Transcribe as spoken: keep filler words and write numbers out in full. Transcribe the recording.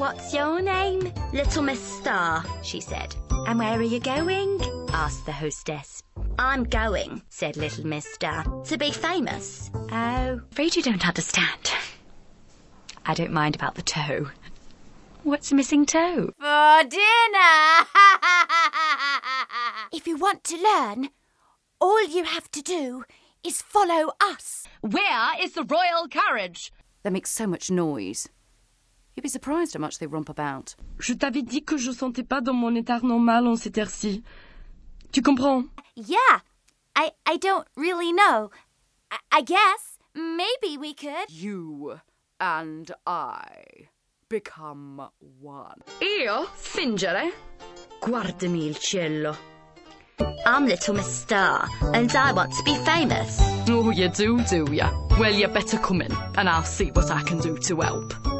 What's your name? Little Miss Star, she said. And where are you going? Asked the hostess. I'm going, said Little Miss Star, to be famous. Oh, afraid you don't understand. I don't mind about the toe. What's a missing toe? For dinner! If you want to learn, all you have to do is follow us. Where is the royal carriage? They make so much noise. You'd be surprised how much they romp about. Je t'avais dit que je sentais pas dans mon état normal en cette heure-ci. Tu comprends? Yeah, I, I don't really know. I, I guess maybe we could. You and I become one. Io fingere? Guardami il cielo. I'm Little Miss Star, and I want to be famous. Oh, you do, do ya? Well, you better come in, and I'll see what I can do to help.